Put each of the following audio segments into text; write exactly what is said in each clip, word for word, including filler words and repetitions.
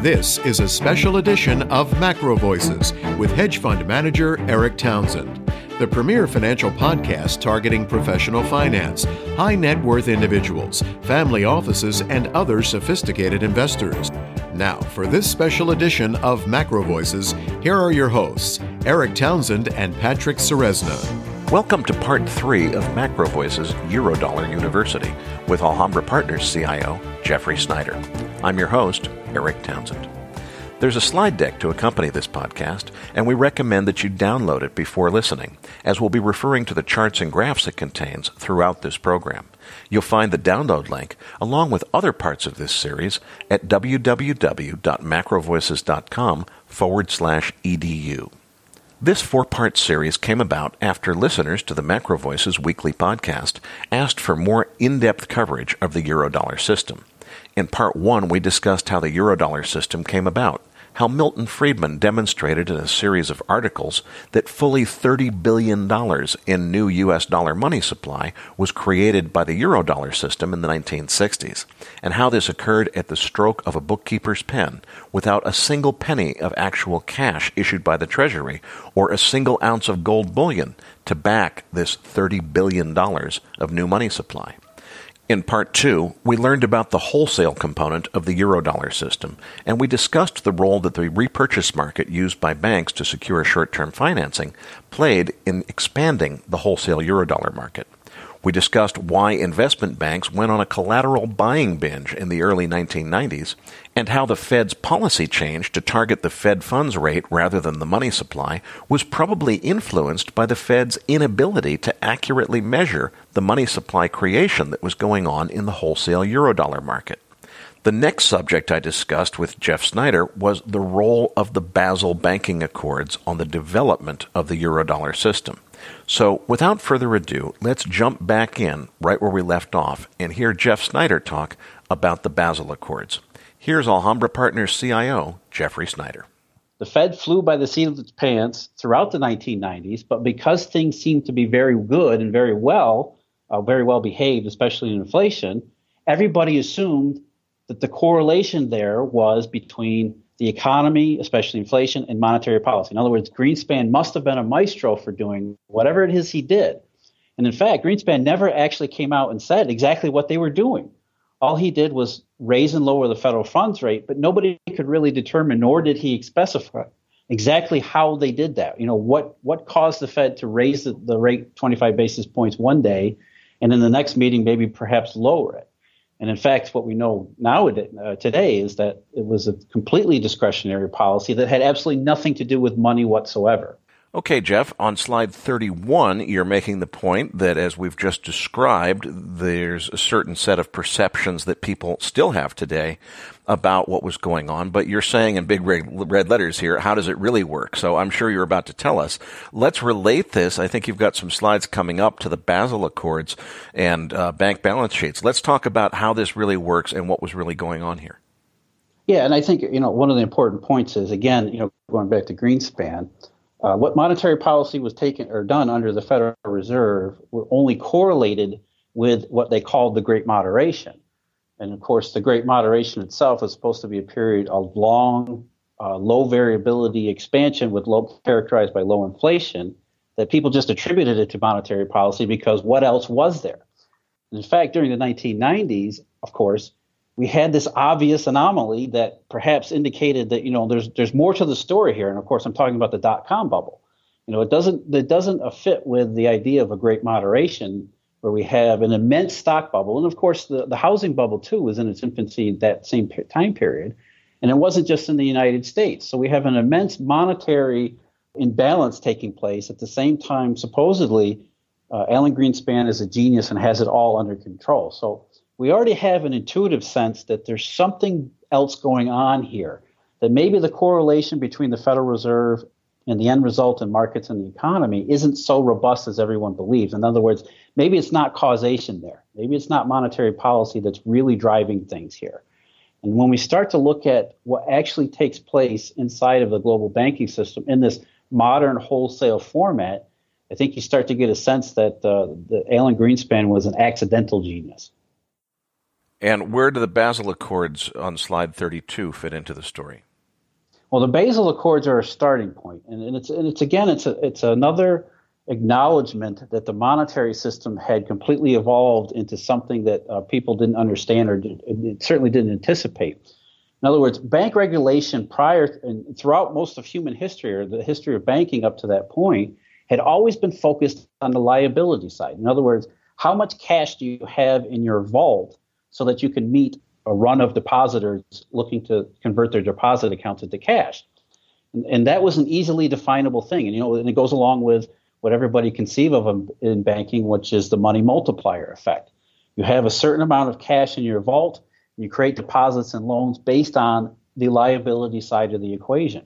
This is a special edition of Macro Voices with hedge fund manager Eric Townsend, the premier financial podcast targeting professional finance, high net worth individuals, family offices, and other sophisticated investors. Now, for this special edition of Macro Voices, here are your hosts, Eric Townsend and Patrick Ceresna. Welcome to Part three of Macro Voices Eurodollar University with Alhambra Partners C I O Jeffrey Snyder. I'm your host, Eric Townsend. There's a slide deck to accompany this podcast, and we recommend that you download it before listening, as we'll be referring to the charts and graphs it contains throughout this program. You'll find the download link, along with other parts of this series, at www.macrovoices.com forward slash edu. This four-part series came about after listeners to the Macro Voices weekly podcast asked for more in-depth coverage of the Eurodollar system. In Part one, we discussed how the Eurodollar system came about, how Milton Friedman demonstrated in a series of articles that fully thirty billion dollars in new U S dollar money supply was created by the Eurodollar system in the nineteen sixties, and how this occurred at the stroke of a bookkeeper's pen, without a single penny of actual cash issued by the Treasury or a single ounce of gold bullion to back this thirty billion dollars of new money supply. In Part two, we learned about the wholesale component of the Eurodollar system, and we discussed the role that the repurchase market used by banks to secure short-term financing played in expanding the wholesale Eurodollar market. We discussed why investment banks went on a collateral buying binge in the early nineteen nineties, and how the Fed's policy change to target the Fed funds rate rather than the money supply was probably influenced by the Fed's inability to accurately measure the money supply creation that was going on in the wholesale Eurodollar market. The next subject I discussed with Jeff Snyder was the role of the Basel Banking Accords on the development of the Eurodollar system. So, without further ado, let's jump back in right where we left off and hear Jeff Snyder talk about the Basel Accords. Here's Alhambra Partners C I O Jeffrey Snyder. The Fed flew by the seat of its pants throughout the nineteen nineties, but because things seemed to be very good and very well, uh, very well behaved, especially in inflation, everybody assumed that the correlation there was between the economy, especially inflation, and monetary policy. In other words, Greenspan must have been a maestro for doing whatever it is he did. And in fact, Greenspan never actually came out and said exactly what they were doing. All he did was raise and lower the federal funds rate, but nobody could really determine, nor did he specify exactly how they did that. You know, what what caused the Fed to raise the, the rate twenty-five basis points one day, and in the next meeting maybe perhaps lower it. And in fact, what we know now uh, today is that it was a completely discretionary policy that had absolutely nothing to do with money whatsoever. Okay, Jeff, on slide thirty-one, you're making the point that, as we've just described, there's a certain set of perceptions that people still have today about what was going on, but you're saying in big red letters here, how does it really work? So I'm sure you're about to tell us. Let's relate this. I think you've got some slides coming up to the Basel Accords and uh, bank balance sheets. Let's talk about how this really works and what was really going on here. Yeah, and I think, you know, one of the important points is, again, you know, going back to Greenspan, Uh, what monetary policy was taken or done under the Federal Reserve were only correlated with what they called the Great Moderation. And of course, the Great Moderation itself is supposed to be a period of long, uh, low variability expansion with low characterized by low inflation, that people just attributed it to monetary policy because what else was there? And in fact, during the nineteen nineties, of course, we had this obvious anomaly that perhaps indicated that, you know, there's there's more to the story here. And of course, I'm talking about the dot-com bubble. You know, it doesn't it doesn't fit with the idea of a great moderation where we have an immense stock bubble. And of course, the, the housing bubble, too, was in its infancy at that same time period. And it wasn't just in the United States. So we have an immense monetary imbalance taking place at the same time, supposedly, uh, Alan Greenspan is a genius and has it all under control. So we already have an intuitive sense that there's something else going on here, that maybe the correlation between the Federal Reserve and the end result in markets and the economy isn't so robust as everyone believes. In other words, maybe it's not causation there. Maybe it's not monetary policy that's really driving things here. And when we start to look at what actually takes place inside of the global banking system in this modern wholesale format, I think you start to get a sense that, uh, that Alan Greenspan was an accidental genius. And where do the Basel Accords on slide thirty-two fit into the story? Well, the Basel Accords are a starting point, and, and it's and it's again it's a, it's another acknowledgement that the monetary system had completely evolved into something that uh, people didn't understand or did, it certainly didn't anticipate. In other words, bank regulation prior and throughout most of human history, or the history of banking up to that point, had always been focused on the liability side. In other words, how much cash do you have in your vault so that you can meet a run of depositors looking to convert their deposit accounts into cash? And, and that was an easily definable thing. And, you know, and it goes along with what everybody conceive of in banking, which is the money multiplier effect. You have a certain amount of cash in your vault, and you create deposits and loans based on the liability side of the equation.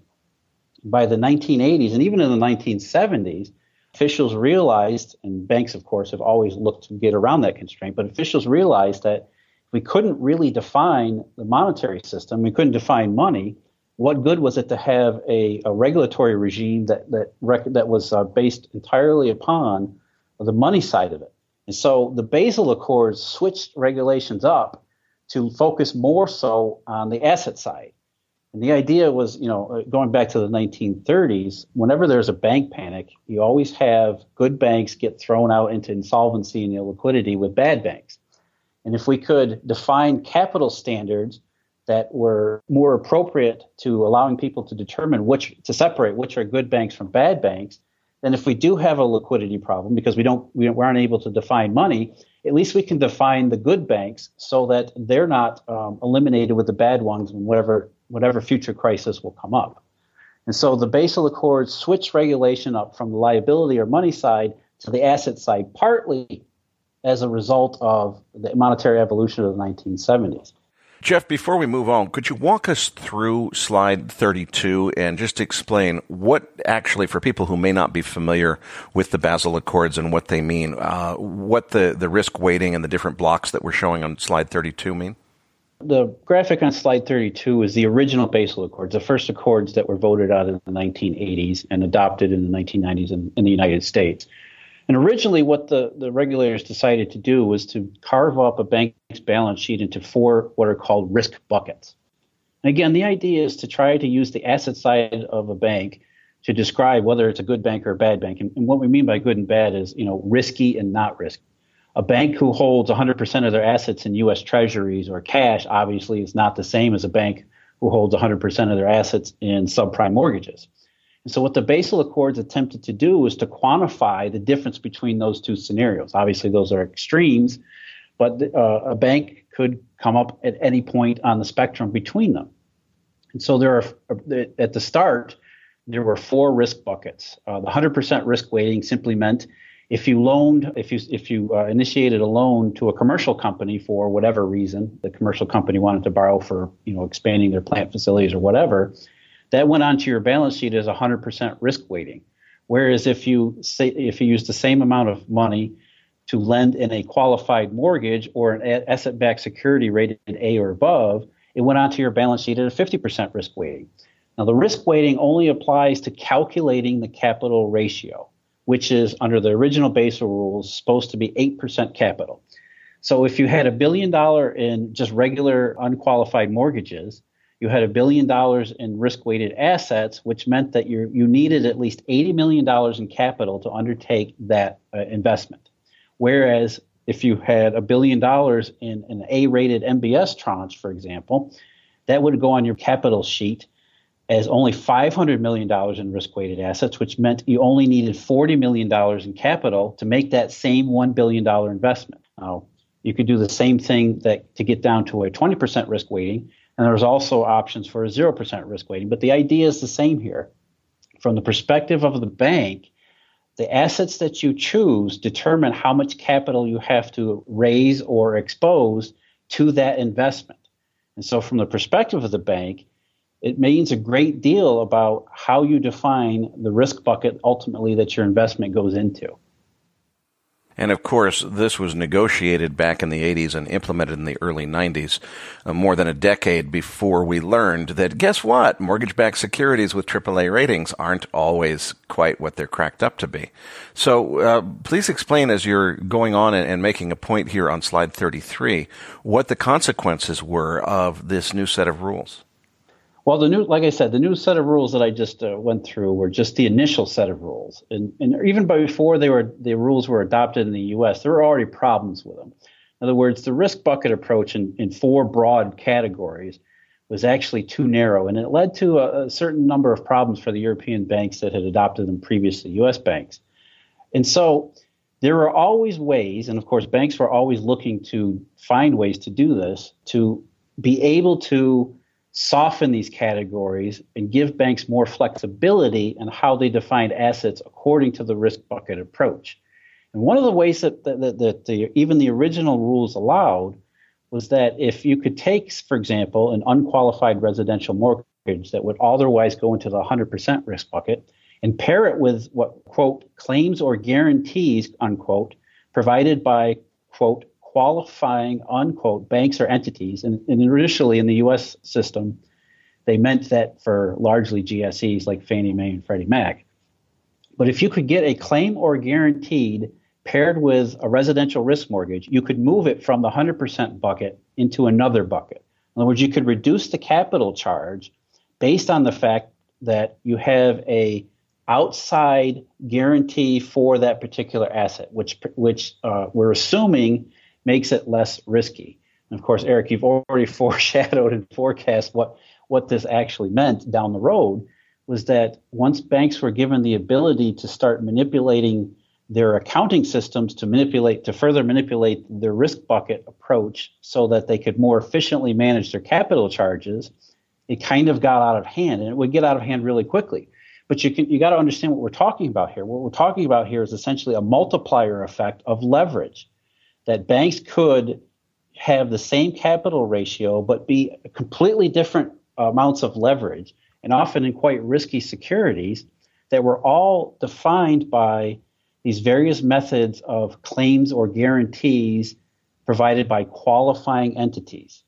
By the nineteen eighties, and even in the nineteen seventies, officials realized, and banks, of course, have always looked to get around that constraint, but officials realized that we couldn't really define the monetary system, we couldn't define money. What good was it to have a, a regulatory regime that that rec- that was uh, based entirely upon the money side of it? And so the Basel Accords switched regulations up to focus more so on the asset side. And the idea was, you know, going back to the nineteen thirties, whenever there's a bank panic, you always have good banks get thrown out into insolvency and illiquidity with bad banks. And if we could define capital standards that were more appropriate to allowing people to determine which, to separate which are good banks from bad banks, then if we do have a liquidity problem because we don't, we aren't able to define money, at least we can define the good banks so that they're not um, eliminated with the bad ones when whatever, whatever future crisis will come up. And so the Basel Accords switch regulation up from the liability or money side to the asset side, partly as a result of the monetary evolution of the nineteen seventies. Jeff, before we move on, could you walk us through slide thirty-two and just explain what actually, for people who may not be familiar with the Basel Accords and what they mean, uh, what the, the risk weighting and the different blocks that we're showing on slide thirty-two mean? The graphic on slide thirty-two is the original Basel Accords, the first accords that were voted out in the nineteen eighties and adopted in the nineteen nineties in, in the United States. And originally what the, the regulators decided to do was to carve up a bank's balance sheet into four what are called risk buckets. And again, the idea is to try to use the asset side of a bank to describe whether it's a good bank or a bad bank. And, and what we mean by good and bad is, you know, risky and not risky. A bank who holds one hundred percent of their assets in U S treasuries or cash obviously is not the same as a bank who holds one hundred percent of their assets in subprime mortgages. And so what the Basel Accords attempted to do was to quantify the difference between those two scenarios. Obviously, those are extremes, but uh, a bank could come up at any point on the spectrum between them. And so there are, at the start, there were four risk buckets. Uh, the one hundred percent risk weighting simply meant if you loaned, if you if you uh, initiated a loan to a commercial company for whatever reason, the commercial company wanted to borrow for, you know, expanding their plant facilities or whatever, that went onto your balance sheet as one hundred percent risk weighting. Whereas if you say, if you use the same amount of money to lend in a qualified mortgage or an asset-backed security rated A or above, it went onto your balance sheet at a fifty percent risk weighting. Now, the risk weighting only applies to calculating the capital ratio, which is under the original Basel rules supposed to be eight percent capital. So if you had a billion dollar in just regular unqualified mortgages, you had a billion dollars in risk-weighted assets, which meant that you you needed at least eighty million dollars in capital to undertake that uh, investment. Whereas if you had a billion dollars in an A-rated M B S tranche, for example, that would go on your capital sheet as only five hundred million dollars in risk-weighted assets, which meant you only needed forty million dollars in capital to make that same one billion dollars investment. Now, you could do the same thing that to get down to a twenty percent risk weighting. And there's also options for a zero percent risk weighting. But the idea is the same here. From the perspective of the bank, the assets that you choose determine how much capital you have to raise or expose to that investment. And so from the perspective of the bank, it means a great deal about how you define the risk bucket ultimately that your investment goes into. And of course, this was negotiated back in the eighties and implemented in the early nineties, uh, more than a decade before we learned that, guess what? Mortgage-backed securities with triple A ratings aren't always quite what they're cracked up to be. So uh, please explain, as you're going on and, and making a point here on slide thirty-three, what the consequences were of this new set of rules. Well, the new, like I said, the new set of rules that I just uh, went through were just the initial set of rules, and, and even before they were the rules were adopted in the U S, there were already problems with them. In other words, the risk bucket approach in, in four broad categories was actually too narrow, and it led to a, a certain number of problems for the European banks that had adopted them previously, U S banks. And so there were always ways, and of course, banks were always looking to find ways to do this, to be able to soften these categories and give banks more flexibility in how they defined assets according to the risk bucket approach. And one of the ways that, that, that the, even the original rules allowed was that if you could take, for example, an unqualified residential mortgage that would otherwise go into the one hundred percent risk bucket and pair it with what, quote, claims or guarantees, unquote, provided by, quote, qualifying, unquote, banks or entities. And, and initially in the U S system, they meant that for largely G S Es like Fannie Mae and Freddie Mac. But if you could get a claim or guaranteed paired with a residential risk mortgage, you could move it from the one hundred percent bucket into another bucket. In other words, you could reduce the capital charge based on the fact that you have a outside guarantee for that particular asset, which which uh, we're assuming makes it less risky. And of course, Eric, you've already foreshadowed and forecast what, what this actually meant down the road, was that once banks were given the ability to start manipulating their accounting systems to manipulate, to further manipulate their risk bucket approach so that they could more efficiently manage their capital charges, it kind of got out of hand, and it would get out of hand really quickly. But you can, you got to understand what we're talking about here. What we're talking about here is essentially a multiplier effect of leverage, that banks could have the same capital ratio, but be completely different amounts of leverage, and often in quite risky securities that were all defined by these various methods of claims or guarantees provided by qualifying entities.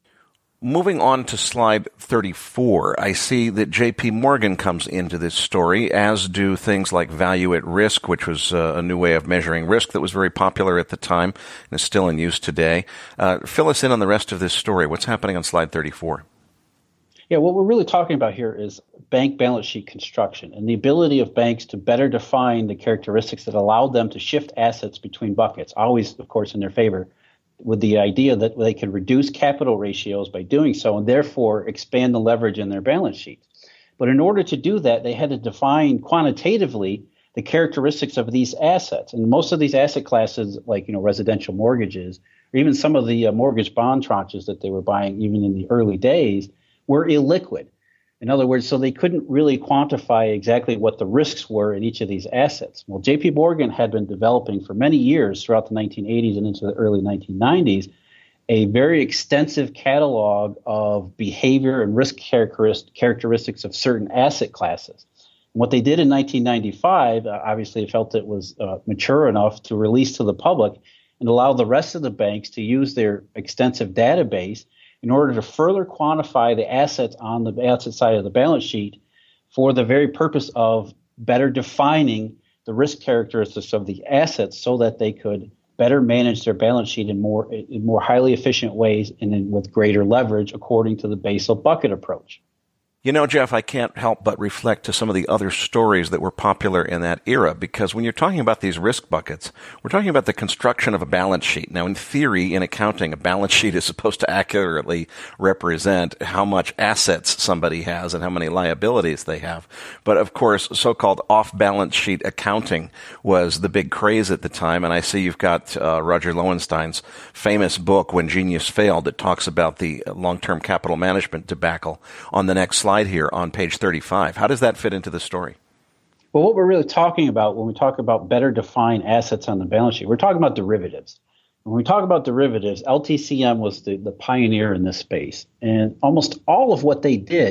Moving on to slide thirty-four, I see that J P Morgan comes into this story, as do things like value at risk, which was uh, a new way of measuring risk that was very popular at the time and is still in use today. Uh, fill us in on the rest of this story. What's happening on slide thirty-four? Yeah, what we're really talking about here is bank balance sheet construction and the ability of banks to better define the characteristics that allowed them to shift assets between buckets, always, of course, in their favor, with the idea that they could reduce capital ratios by doing so and therefore expand the leverage in their balance sheets. But in order to do that, they had to define quantitatively the characteristics of these assets. And most of these asset classes, like, you know, residential mortgages, or even some of the uh, mortgage bond tranches that they were buying even in the early days, were illiquid. In other words, so they couldn't really quantify exactly what the risks were in each of these assets. Well, J P Morgan had been developing for many years throughout the nineteen eighties and into the early nineteen nineties a very extensive catalog of behavior and risk characteristics of certain asset classes. And what they did in nineteen ninety-five, uh, obviously it felt it was uh, mature enough to release to the public and allow the rest of the banks to use their extensive database in order to further quantify the assets on the asset side of the balance sheet for the very purpose of better defining the risk characteristics of the assets so that they could better manage their balance sheet in more in more highly efficient ways and in, with greater leverage according to the Basel bucket approach. You know, Jeff, I can't help but reflect to some of the other stories that were popular in that era, because when you're talking about these risk buckets, we're talking about the construction of a balance sheet. Now, in theory, in accounting, a balance sheet is supposed to accurately represent how much assets somebody has and how many liabilities they have. But, of course, so-called off-balance sheet accounting was the big craze at the time, and I see you've got uh, Roger Lowenstein's famous book, When Genius Failed, that talks about the long-term capital management debacle on the next slide here on page thirty-five. How does that fit into the story? Well, what we're really talking about when we talk about better defined assets on the balance sheet, we're talking about derivatives. When we talk about derivatives, L T C M was the, the pioneer in this space. And almost all of what they did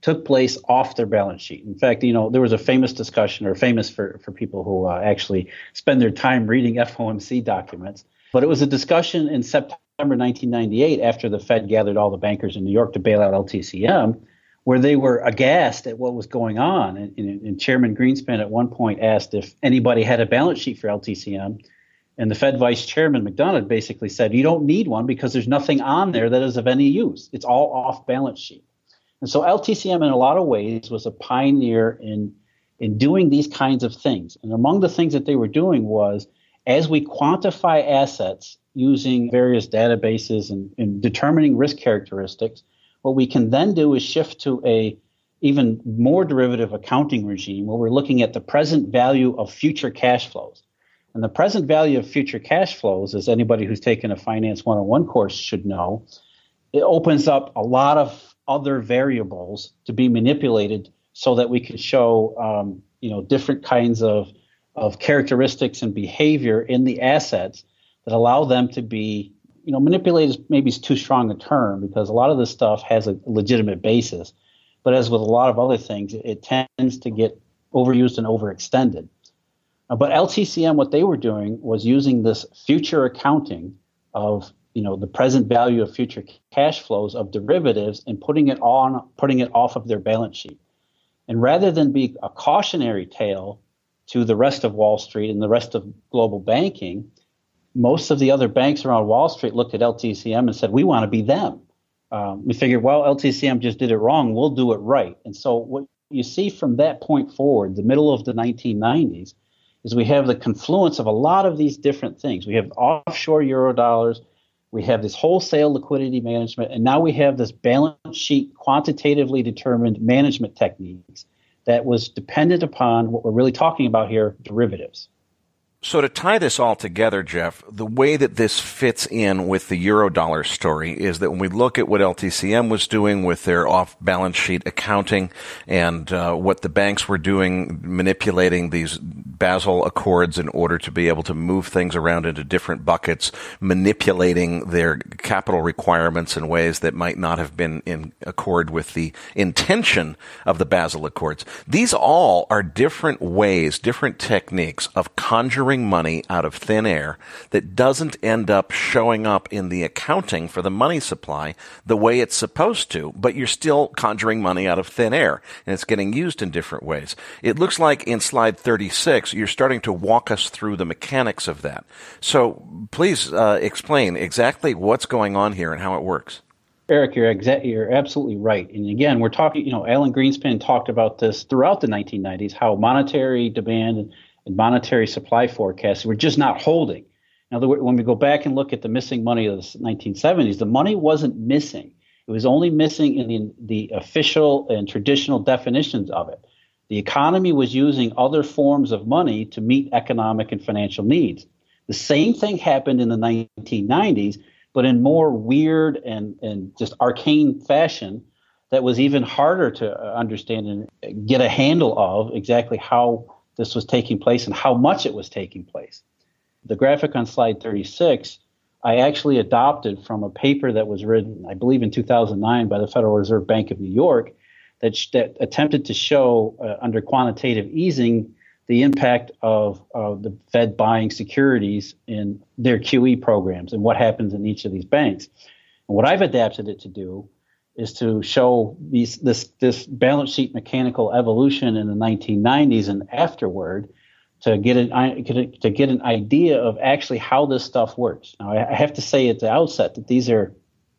took place off their balance sheet. In fact, you know, there was a famous discussion, or famous for, for people who uh, actually spend their time reading F O M C documents, but it was a discussion in September nineteen ninety-eight after the Fed gathered all the bankers in New York to bail out L T C M, where they were aghast at what was going on. And, and, and Chairman Greenspan at one point asked if anybody had a balance sheet for L T C M. And the Fed Vice Chairman McDonough basically said, you don't need one because there's nothing on there that is of any use. It's all off balance sheet. And so L T C M in a lot of ways was a pioneer in, in doing these kinds of things. And among the things that they were doing was, as we quantify assets using various databases and, and determining risk characteristics, what we can then do is shift to a even more derivative accounting regime where we're looking at the present value of future cash flows. And the present value of future cash flows, as anybody who's taken a Finance one oh one course should know, it opens up a lot of other variables to be manipulated so that we can show um, you know, different kinds of, of characteristics and behavior in the assets that allow them to be, you know, manipulated maybe is too strong a term because a lot of this stuff has a legitimate basis. But as with a lot of other things, it, it tends to get overused and overextended. Uh, but L T C M, what they were doing was using this future accounting of, you know, the present value of future cash flows of derivatives and putting it on, putting it off of their balance sheet. And rather than be a cautionary tale to the rest of Wall Street and the rest of global banking, most of the other banks around Wall Street looked at L T C M and said, we want to be them. Um, we figured, well, L T C M just did it wrong. We'll do it right. And so what you see from that point forward, the middle of the nineteen nineties, is we have the confluence of a lot of these different things. We have offshore Eurodollars. We have this wholesale liquidity management. And now we have this balance sheet quantitatively determined management techniques that was dependent upon what we're really talking about here, derivatives. So to tie this all together, Jeff, the way that this fits in with the Eurodollar story is that when we look at what L T C M was doing with their off-balance sheet accounting and uh, what the banks were doing, manipulating these Basel Accords in order to be able to move things around into different buckets, manipulating their capital requirements in ways that might not have been in accord with the intention of the Basel Accords. These all are different ways, different techniques of conjuring money out of thin air that doesn't end up showing up in the accounting for the money supply the way it's supposed to, but you're still conjuring money out of thin air, and it's getting used in different ways. It looks like in slide thirty-six, you're starting to walk us through the mechanics of that. So please uh, explain exactly what's going on here and how it works. Eric, you're exa- you're absolutely right. And again, we're talking, you know, Alan Greenspan talked about this throughout the nineteen nineties, how monetary demand and and monetary supply forecasts were just not holding. Now, when we go back and look at the missing money of the nineteen seventies, the money wasn't missing. It was only missing in the, the official and traditional definitions of it. The economy was using other forms of money to meet economic and financial needs. The same thing happened in the nineteen nineties, but in more weird and, and just arcane fashion that was even harder to understand and get a handle of exactly how this was taking place and how much it was taking place. The graphic on slide thirty-six, I actually adopted from a paper that was written, I believe in two thousand nine by the Federal Reserve Bank of New York that, sh- that attempted to show uh, under quantitative easing the impact of uh, the Fed buying securities in their Q E programs and what happens in each of these banks. And what I've adapted it to do is to show these, this, this balance sheet mechanical evolution in the nineteen nineties and afterward to get an to get an idea of actually how this stuff works. Now, I have to say at the outset that these are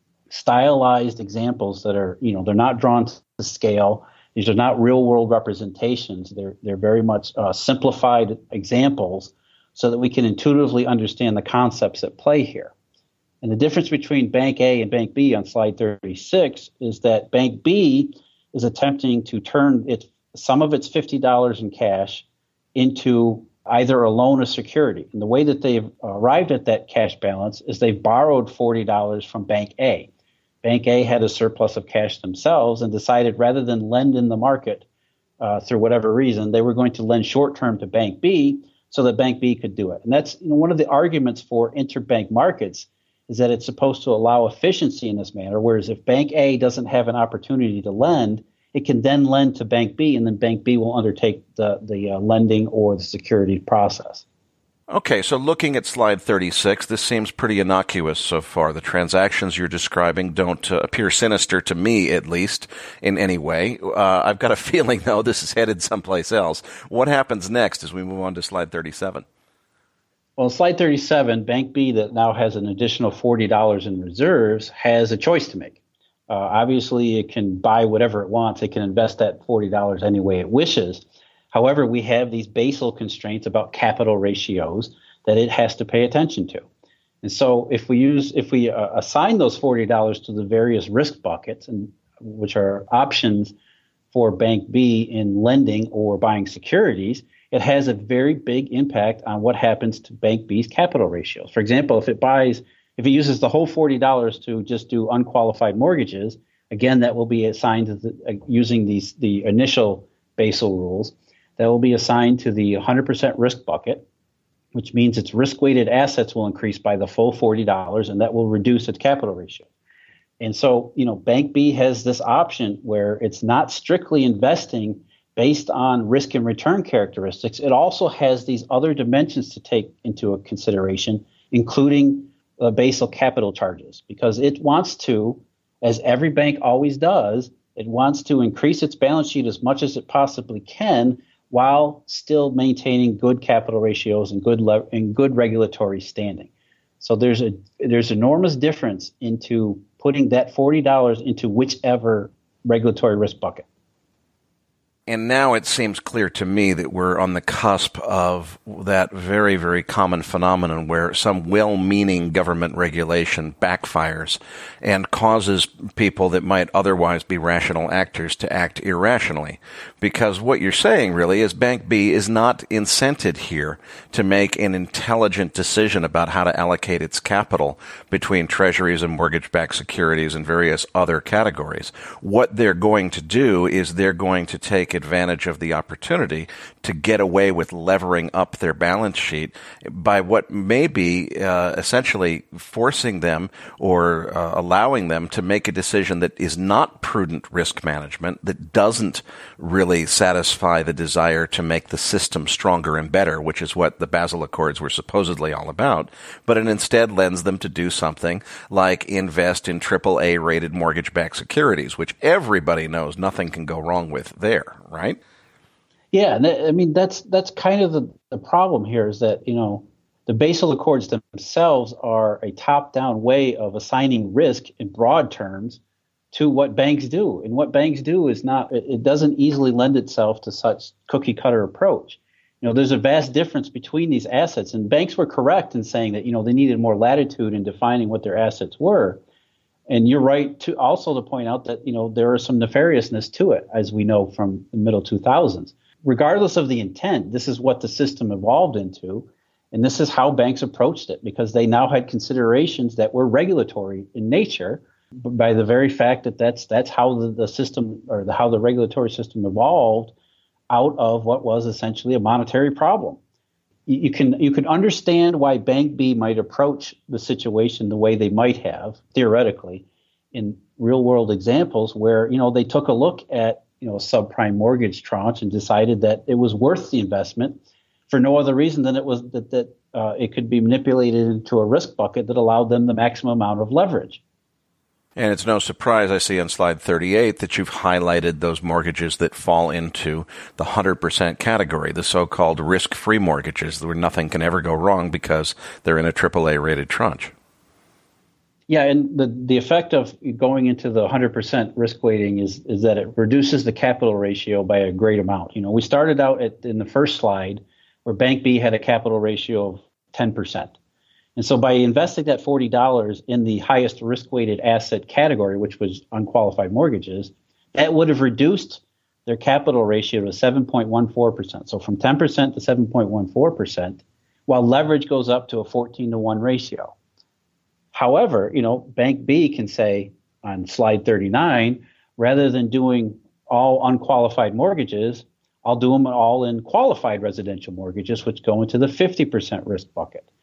stylized examples that are, you know, they're not drawn to scale. These are not real world representations. They're they're very much uh, simplified examples so that we can intuitively understand the concepts at play here. And the difference between Bank A and Bank B on slide thirty-six is that Bank B is attempting to turn its, some of its fifty dollars in cash into either a loan or security. And the way that they've arrived at that cash balance is they've borrowed forty dollars from Bank A. Bank A had a surplus of cash themselves and decided rather than lend in the market uh, through whatever reason, they were going to lend short-term to Bank B so that Bank B could do it. And that's, you know, one of the arguments for interbank markets is that it's supposed to allow efficiency in this manner, whereas if Bank A doesn't have an opportunity to lend, it can then lend to Bank B, and then Bank B will undertake the, the uh, lending or the security process. Okay, so looking at slide thirty-six, this seems pretty innocuous so far. The transactions you're describing don't uh, appear sinister to me, at least, in any way. Uh, I've got a feeling, though, this is headed someplace else. What happens next as we move on to slide thirty-seven? Well, slide thirty-seven, Bank B that now has an additional forty dollars in reserves has a choice to make. Uh, obviously, it can buy whatever it wants. It can invest that forty dollars any way it wishes. However, we have these Basel constraints about capital ratios that it has to pay attention to. And so if we use, if we uh, assign those forty dollars to the various risk buckets, and which are options for Bank B in lending or buying securities, it has a very big impact on what happens to Bank B's capital ratios. For example, if it buys, if it uses the whole forty dollars to just do unqualified mortgages, again, that will be assigned to the, uh, using these the initial Basel rules. That will be assigned to the one hundred percent risk bucket, which means its risk-weighted assets will increase by the full forty dollars, and that will reduce its capital ratio. And so, you know, Bank B has this option where it's not strictly investing based on risk and return characteristics. It also has these other dimensions to take into consideration, including uh, Basel capital charges, because it wants to, as every bank always does, it wants to increase its balance sheet as much as it possibly can, while still maintaining good capital ratios and good le- and good regulatory standing. So there's a there's enormous difference into putting that forty dollars into whichever regulatory risk bucket. And now it seems clear to me that we're on the cusp of that very, very common phenomenon where some well-meaning government regulation backfires and causes people that might otherwise be rational actors to act irrationally. Because what you're saying really is Bank B is not incented here to make an intelligent decision about how to allocate its capital between treasuries and mortgage-backed securities and various other categories. What they're going to do is they're going to take advantage of the opportunity to get away with levering up their balance sheet by what may be uh, essentially forcing them or uh, allowing them to make a decision that is not prudent risk management, that doesn't really satisfy the desire to make the system stronger and better, which is what the Basel Accords were supposedly all about, but it instead lends them to do something like invest in triple A rated mortgage-backed securities, which everybody knows nothing can go wrong with there, right? Yeah, I mean, that's that's kind of the, the problem here is that, you know, the Basel Accords themselves are a top-down way of assigning risk in broad terms to what banks do. And what banks do is not, it doesn't easily lend itself to such cookie-cutter approach. You know, there's a vast difference between these assets, and banks were correct in saying that, you know, they needed more latitude in defining what their assets were. And you're right to also to point out that, you know, there is some nefariousness to it, as we know from the middle two thousands. Regardless of the intent, this is what the system evolved into, and this is how banks approached it, because they now had considerations that were regulatory in nature, by the very fact that that's that's how the, the system or the, how the regulatory system evolved out of what was essentially a monetary problem. You, you can you can understand why Bank B might approach the situation the way they might have theoretically in real world examples where, you know, they took a look at, you know, a subprime mortgage tranche and decided that it was worth the investment for no other reason than it was that that uh, it could be manipulated into a risk bucket that allowed them the maximum amount of leverage. And it's no surprise, I see on slide thirty-eight, that you've highlighted those mortgages that fall into the one hundred percent category, the so-called risk-free mortgages, where nothing can ever go wrong because they're in a triple A rated tranche. Yeah, and the, the effect of going into the one hundred percent risk weighting is is that it reduces the capital ratio by a great amount. You know, we started out at, in the first slide where Bank B had a capital ratio of ten percent. And so by investing that forty dollars in the highest risk-weighted asset category, which was unqualified mortgages, that would have reduced their capital ratio to seven point one four percent. So from ten percent to seven point one four percent, while leverage goes up to a fourteen to one ratio. However, you know, Bank B can say on slide thirty-nine, rather than doing all unqualified mortgages, I'll do them all in qualified residential mortgages, which go into the fifty percent risk bucket.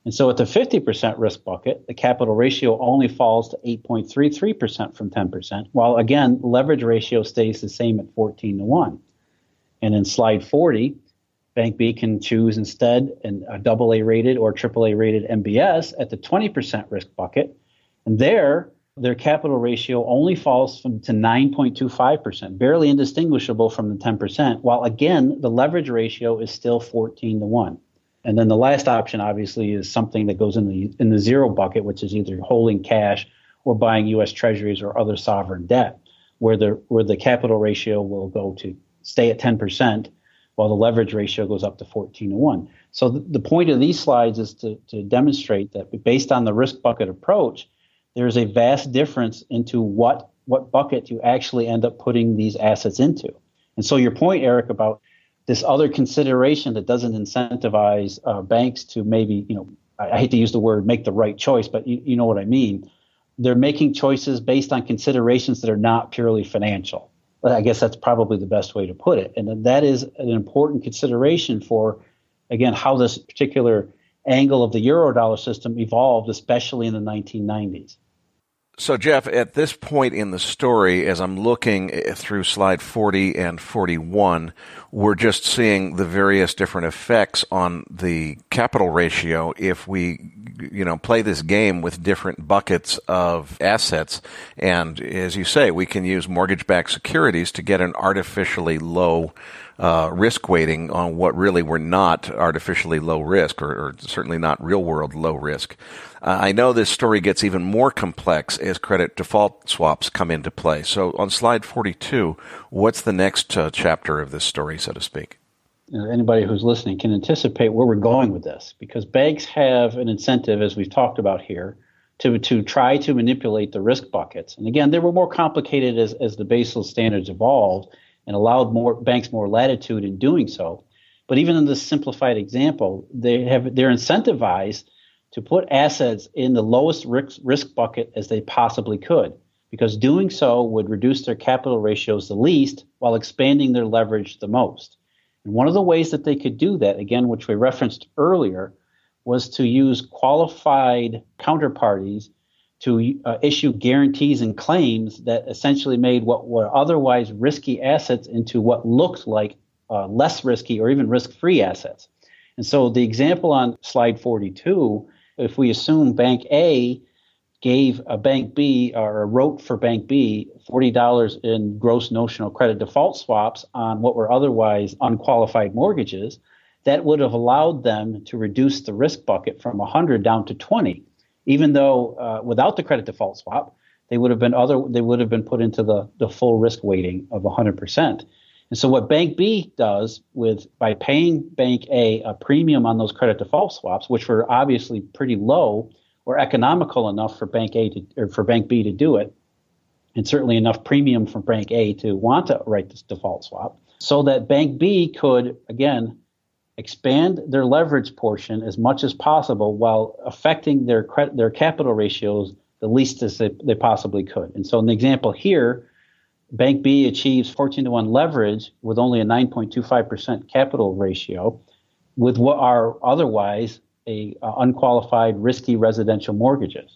And so at the fifty percent risk bucket, the capital ratio only falls to eight point three three percent from ten percent, while again, leverage ratio stays the same at fourteen to one. And in slide forty, Bank B can choose instead an, a double A rated or triple A rated M B S at the twenty percent risk bucket. And there, their capital ratio only falls from, to nine point two five percent, barely indistinguishable from the ten percent, while again, the leverage ratio is still fourteen to one. And then the last option, obviously, is something that goes in the in the zero bucket, which is either holding cash or buying U S Treasuries or other sovereign debt, where the where the capital ratio will go to stay at ten percent, while the leverage ratio goes up to fourteen to one. So th- the point of these slides is to, to demonstrate that based on the risk bucket approach, there is a vast difference into what what bucket you actually end up putting these assets into. And so your point, Eric, about this other consideration that doesn't incentivize uh, banks to maybe, you know, I, I hate to use the word make the right choice, but you, you know what I mean. They're making choices based on considerations that are not purely financial. But I guess that's probably the best way to put it. And that is an important consideration for, again, how this particular angle of the Eurodollar system evolved, especially in the nineteen nineties. So, Jeff, at this point in the story, as I'm looking through slide forty and forty-one, we're just seeing the various different effects on the capital ratio if we, you know, play this game with different buckets of assets. And as you say, we can use mortgage-backed securities to get an artificially low Uh, risk weighting on what really were not artificially low risk, or, or certainly not real world low risk. Uh, I know this story gets even more complex as credit default swaps come into play. So on slide forty-two, what's the next uh, chapter of this story, so to speak? Anybody who's listening can anticipate where we're going with this, because banks have an incentive, as we've talked about here, to, to try to manipulate the risk buckets. And again, they were more complicated as, as the Basel standards evolved, and allowed more banks more latitude in doing so. But even in this simplified example, they have they're incentivized to put assets in the lowest risk, risk bucket as they possibly could, because doing so would reduce their capital ratios the least while expanding their leverage the most. And one of the ways that they could do that, again, which we referenced earlier, was to use qualified counterparties to uh, issue guarantees and claims that essentially made what were otherwise risky assets into what looked like uh, less risky or even risk-free assets. And so the example on slide forty-two, if we assume Bank A gave a Bank B or wrote for Bank B forty dollars in gross notional credit default swaps on what were otherwise unqualified mortgages, that would have allowed them to reduce the risk bucket from one hundred down to twenty. Even though uh, without the credit default swap, they would have been other they would have been put into the, the full risk weighting of one hundred percent. And so what Bank B does with by paying Bank A a premium on those credit default swaps, which were obviously pretty low or economical enough for Bank A to or for Bank B to do it, and certainly enough premium for Bank A to want to write this default swap, so that Bank B could again expand their leverage portion as much as possible while affecting their credit, their capital ratios the least as they, they possibly could. And so in the example here, Bank B achieves fourteen to one leverage with only a nine point two five percent capital ratio with what are otherwise a uh, unqualified risky residential mortgages.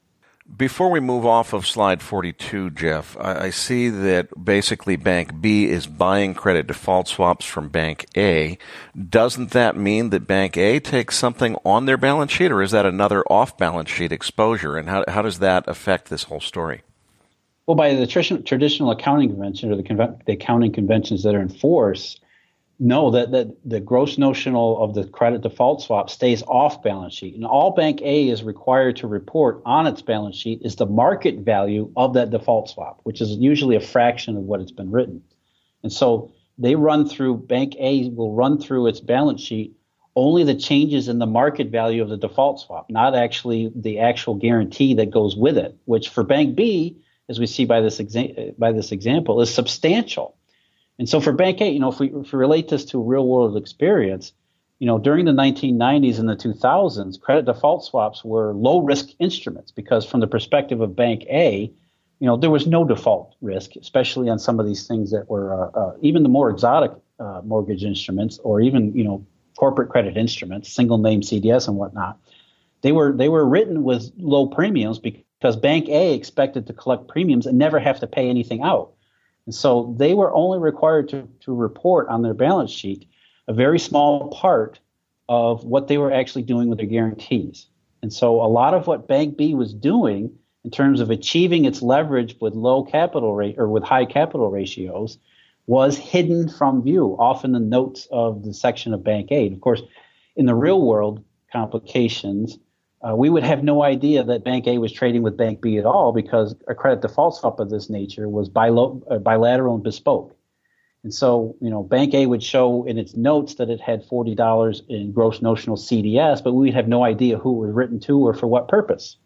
Before we move off of slide forty-two, Jeff, I, I see that basically Bank B is buying credit default swaps from Bank A. Doesn't that mean that Bank A takes something on their balance sheet, or is that another off-balance sheet exposure? And how, how does that affect this whole story? Well, by the traditional, traditional accounting convention or the, conven- the accounting conventions that are in force, no, that, that the gross notional of the credit default swap stays off balance sheet. And all Bank A is required to report on its balance sheet is the market value of that default swap, which is usually a fraction of what it's been written. And so they run through, Bank A will run through its balance sheet only the changes in the market value of the default swap, not actually the actual guarantee that goes with it, which for Bank B, as we see by this exa- by this example, is substantial. And so for Bank A, you know, if we, if we relate this to real world experience, you know, during the nineteen nineties and the two thousands, credit default swaps were low risk instruments because from the perspective of Bank A, you know, there was no default risk, especially on some of these things that were uh, uh, even the more exotic uh, mortgage instruments or even, you know, corporate credit instruments, single name C D S and whatnot. they were they were written with low premiums because Bank A expected to collect premiums and never have to pay anything out. And so they were only required to, to report on their balance sheet a very small part of what they were actually doing with their guarantees. And so a lot of what Bank B was doing in terms of achieving its leverage with low capital rate or with high capital ratios was hidden from view, off in the notes of the section of Bank A. And of course, in the real world complications, uh, we would have no idea that Bank A was trading with Bank B at all because a credit default swap of this nature was bilo- uh, bilateral and bespoke. And so, you know, Bank A would show in its notes that it had forty dollars in gross notional C D S, but we'd have no idea who it was written to or for what purpose.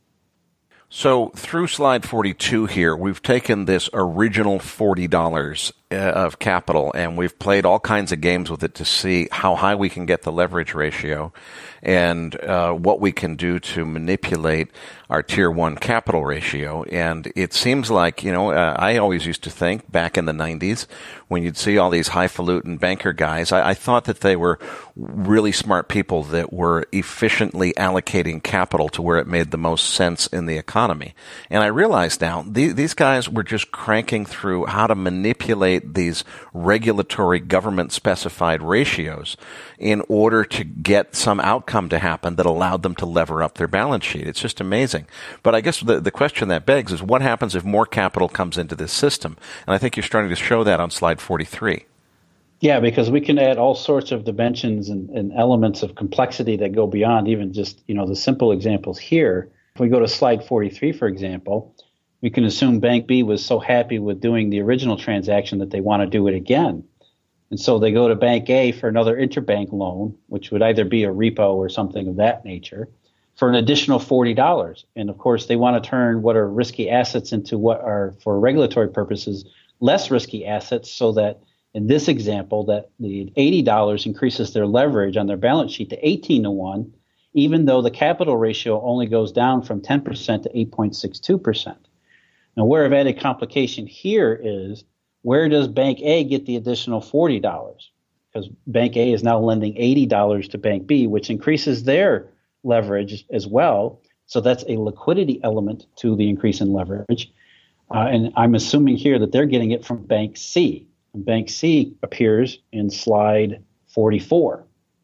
So through slide forty-two here, we've taken this original forty dollars uh, of capital and we've played all kinds of games with it to see how high we can get the leverage ratio and uh, what we can do to manipulate our tier one capital ratio. And it seems like, you know, uh, I always used to think back in the nineties when you'd see all these highfalutin banker guys, I, I thought that they were really smart people that were efficiently allocating capital to where it made the most sense in the economy. And I realize now th- these guys were just cranking through how to manipulate these regulatory government-specified ratios in order to get some outcome to happen that allowed them to lever up their balance sheet. It's just amazing. But I guess the, the question that begs is what happens if more capital comes into this system? And I think you're starting to show that on slide forty-three. Yeah, because we can add all sorts of dimensions and, and elements of complexity that go beyond even just, you know, the simple examples here. If we go to slide forty-three, for example, we can assume Bank B was so happy with doing the original transaction that they want to do it again. And so they go to Bank A for another interbank loan, which would either be a repo or something of that nature, for an additional forty dollars. And of course, they want to turn what are risky assets into what are, for regulatory purposes, less risky assets, so that in this example, that the eighty dollars increases their leverage on their balance sheet to eighteen to one, even though the capital ratio only goes down from ten percent to eight point six two percent. Now, where I've added complication here is, where does Bank A get the additional forty dollars? Because Bank A is now lending eighty dollars to Bank B, which increases their leverage as well. So that's a liquidity element to the increase in leverage. Uh, and I'm assuming here that they're getting it from Bank C. And Bank C appears in slide forty-four.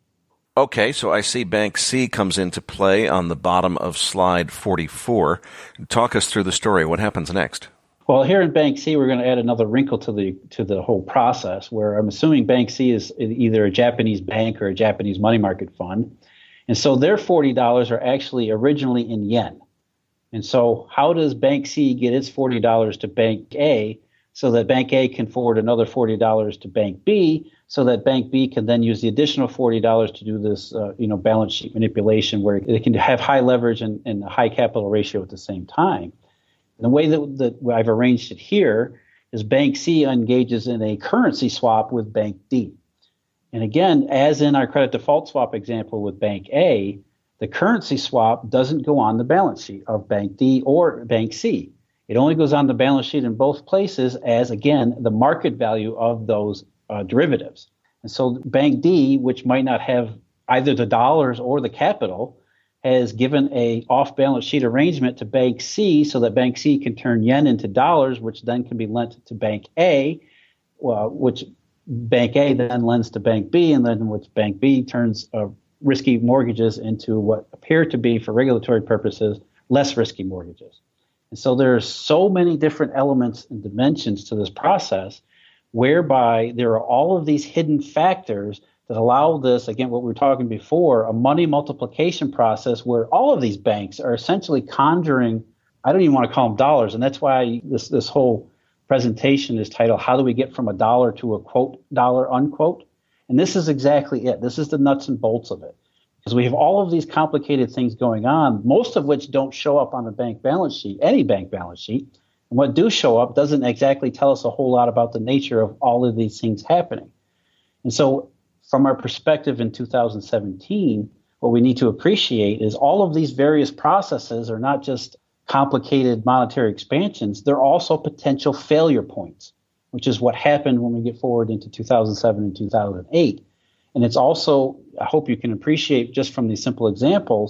Okay, so I see Bank C comes into play on the bottom of slide forty-four. Talk us through the story. What happens next? Well, here in Bank C, we're going to add another wrinkle to the to the whole process, where I'm assuming Bank C is either a Japanese bank or a Japanese money market fund. And so their forty dollars are actually originally in yen. And so how does Bank C get its forty dollars to Bank A so that Bank A can forward another forty dollars to Bank B, so that Bank B can then use the additional forty dollars to do this uh, you know, balance sheet manipulation where they can have high leverage and, and a high capital ratio at the same time? And the way that, that I've arranged it here is Bank C engages in a currency swap with Bank D. And again, as in our credit default swap example with Bank A, the currency swap doesn't go on the balance sheet of Bank D or Bank C. It only goes on the balance sheet in both places as, again, the market value of those uh, derivatives. And so Bank D, which might not have either the dollars or the capital, has given a off-balance sheet arrangement to Bank C so that Bank C can turn yen into dollars, which then can be lent to Bank A, well, which Bank A then lends to Bank B, and then which Bank B turns uh, risky mortgages into what appear to be, for regulatory purposes, less risky mortgages. And so there are so many different elements and dimensions to this process, whereby there are all of these hidden factors that allow this, again, what we were talking before, a money multiplication process where all of these banks are essentially conjuring, I don't even want to call them dollars, and that's why this, this whole presentation is titled, How Do We Get From a Dollar to a Quote Dollar, Unquote? And this is exactly it. This is the nuts and bolts of it. Because we have all of these complicated things going on, most of which don't show up on the bank balance sheet, any bank balance sheet. And what do show up doesn't exactly tell us a whole lot about the nature of all of these things happening. And so from our perspective in two thousand seventeen, what we need to appreciate is all of these various processes are not just complicated monetary expansions, they're also potential failure points, which is what happened when we get forward into two thousand seven and two thousand eight. And it's also, I hope you can appreciate just from these simple examples,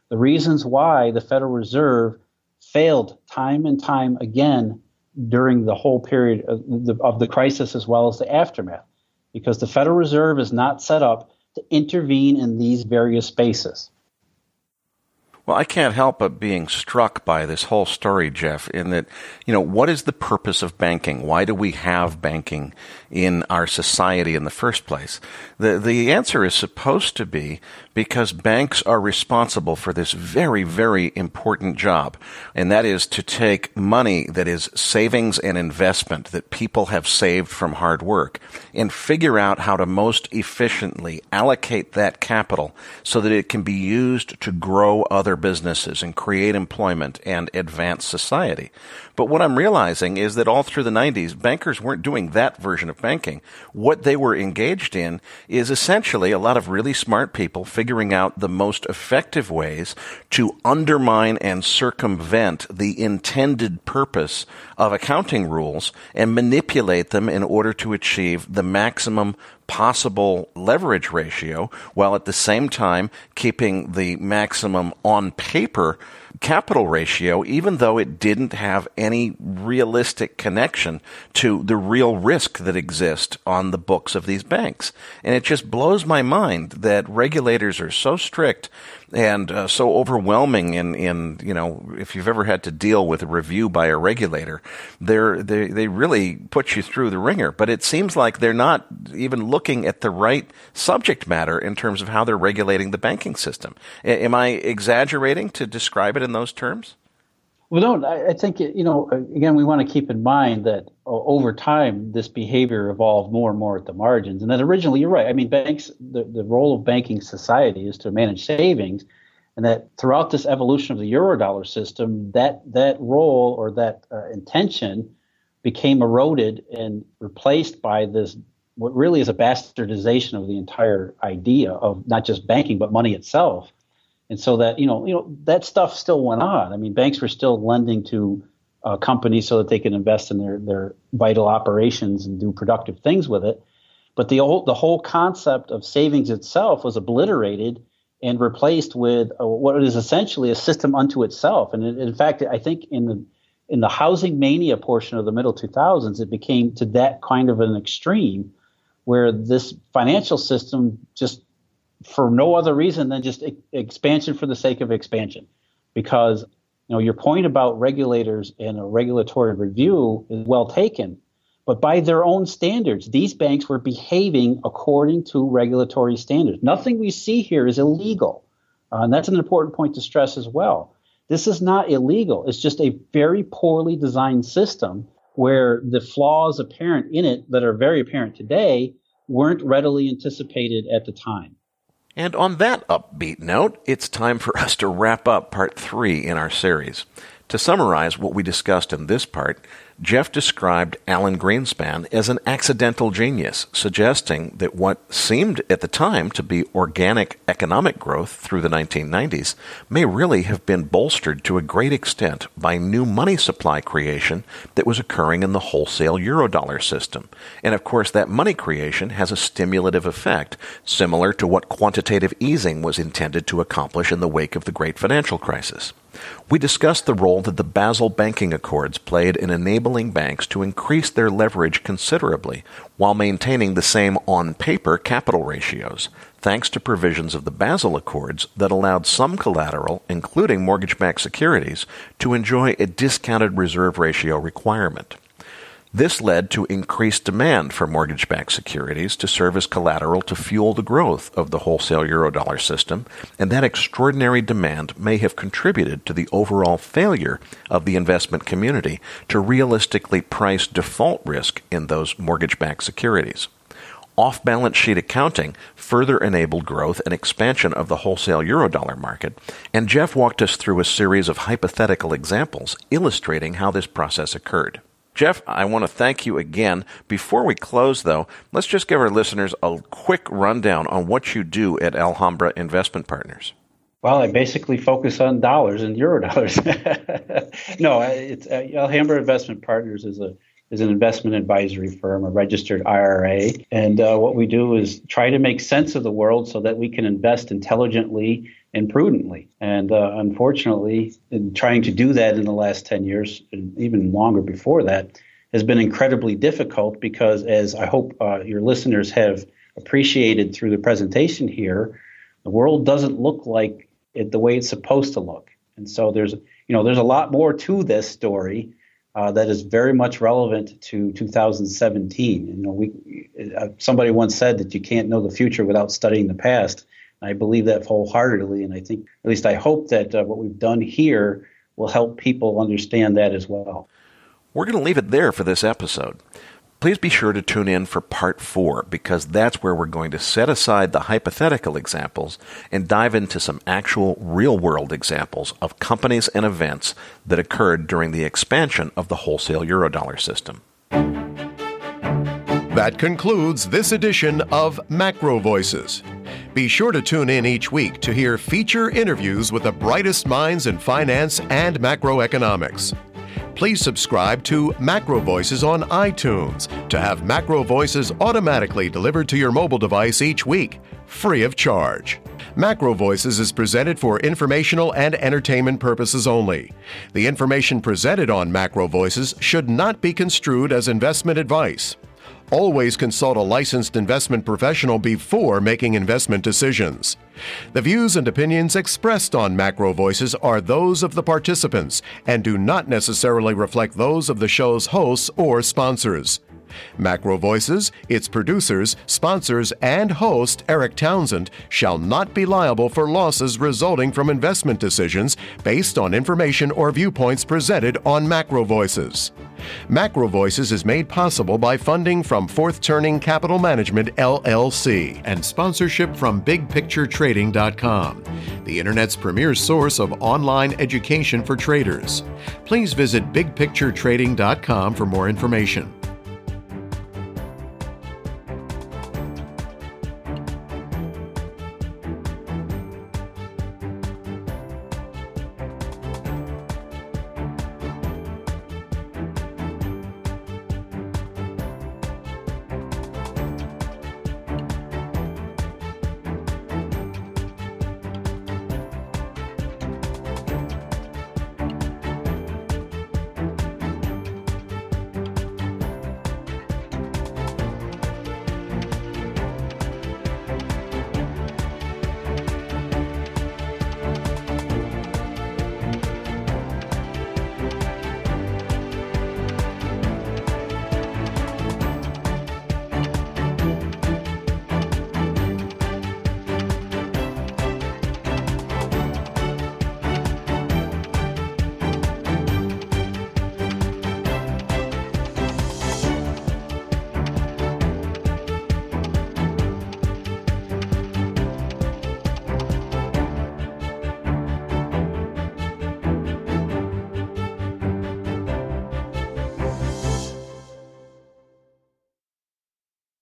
the reasons why the Federal Reserve failed time and time again during the whole period of the, of the crisis as well as the aftermath, because the Federal Reserve is not set up to intervene in these various spaces. Well, I can't help but being struck by this whole story, Jeff, in that, you know, what is the purpose of banking? Why do we have banking in our society in the first place? The the answer is supposed to be because banks are responsible for this very, very important job, and that is to take money that is savings and investment that people have saved from hard work and figure out how to most efficiently allocate that capital so that it can be used to grow other businesses and create employment and advance society. But what I'm realizing is that all through the nineties, bankers weren't doing that version of banking. What they were engaged in is essentially a lot of really smart people figuring out the most effective ways to undermine and circumvent the intended purpose of accounting rules and manipulate them in order to achieve the maximum possible leverage ratio, while at the same time keeping the maximum on paper capital ratio, even though it didn't have any realistic connection to the real risk that exists on the books of these banks. And it just blows my mind that regulators are so strict and uh, so overwhelming in, in, you know, if you've ever had to deal with a review by a regulator, they're, they they really put you through the ringer. But it seems like they're not even looking at the right subject matter in terms of how they're regulating the banking system. A- am I exaggerating to describe it in those terms? Well, no, I, I think, you know, again, we want to keep in mind that uh, over time, this behavior evolved more and more at the margins. And then originally, you're right. I mean, banks, the, the role of banking society is to manage savings. And that throughout this evolution of the Eurodollar system, that that role or that uh, intention became eroded and replaced by this, what really is a bastardization of the entire idea of not just banking, but money itself. And so that, you know, you know, that stuff still went on. I mean, banks were still lending to uh, companies so that they could invest in their, their vital operations and do productive things with it. But the whole, the whole concept of savings itself was obliterated and replaced with uh, what is essentially a system unto itself. And in, in fact, I think in the in the housing mania portion of the middle two thousands, it became to that kind of an extreme where this financial system just, for no other reason than just e- expansion for the sake of expansion. Because, you know, your point about regulators and a regulatory review is well taken, but by their own standards, these banks were behaving according to regulatory standards. Nothing we see here is illegal. Uh, and that's an important point to stress as well. This is not illegal. It's just a very poorly designed system where the flaws apparent in it that are very apparent today weren't readily anticipated at the time. And on that upbeat note, it's time for us to wrap up part three in our series. To summarize what we discussed in this part, Jeff described Alan Greenspan as an accidental genius, suggesting that what seemed at the time to be organic economic growth through the nineteen nineties may really have been bolstered to a great extent by new money supply creation that was occurring in the wholesale Eurodollar system. And of course, that money creation has a stimulative effect, similar to what quantitative easing was intended to accomplish in the wake of the Great Financial Crisis. We discussed the role that the Basel Banking Accords played in enabling banks to increase their leverage considerably while maintaining the same on-paper capital ratios, thanks to provisions of the Basel Accords that allowed some collateral, including mortgage-backed securities, to enjoy a discounted reserve ratio requirement. This led to increased demand for mortgage-backed securities to serve as collateral to fuel the growth of the wholesale Eurodollar system, and that extraordinary demand may have contributed to the overall failure of the investment community to realistically price default risk in those mortgage-backed securities. Off-balance sheet accounting further enabled growth and expansion of the wholesale Eurodollar market, and Jeff walked us through a series of hypothetical examples illustrating how this process occurred. Jeff, I want to thank you again. Before we close, though, let's just give our listeners a quick rundown on what you do at Alhambra Investment Partners. Well, I basically focus on dollars and euro dollars. no, it's uh, Alhambra Investment Partners is a is an investment advisory firm, a registered I R A, and uh, what we do is try to make sense of the world so that we can invest intelligently and prudently. And uh, unfortunately, in trying to do that in the last ten years, and even longer before that, has been incredibly difficult because, as I hope uh, your listeners have appreciated through the presentation here, the world doesn't look like it the way it's supposed to look. And so there's, you know, there's a lot more to this story uh, that is very much relevant to two thousand seventeen. You know, we uh, somebody once said that you can't know the future without studying the past. I believe that wholeheartedly, and I think, at least I hope that uh, what we've done here will help people understand that as well. We're going to leave it there for this episode. Please be sure to tune in for part four, because that's where we're going to set aside the hypothetical examples and dive into some actual real-world examples of companies and events that occurred during the expansion of the wholesale Eurodollar system. That concludes this edition of Macro Voices. Be sure to tune in each week to hear feature interviews with the brightest minds in finance and macroeconomics. Please subscribe to Macro Voices on iTunes to have Macro Voices automatically delivered to your mobile device each week, free of charge. Macro Voices is presented for informational and entertainment purposes only. The information presented on Macro Voices should not be construed as investment advice. Always consult a licensed investment professional before making investment decisions. The views and opinions expressed on Macro Voices are those of the participants and do not necessarily reflect those of the show's hosts or sponsors. Macro Voices, its producers, sponsors, and host, Eric Townsend, shall not be liable for losses resulting from investment decisions based on information or viewpoints presented on Macro Voices. Macro Voices is made possible by funding from Fourth Turning Capital Management, L L C, and sponsorship from big picture trading dot com, the Internet's premier source of online education for traders. Please visit big picture trading dot com for more information.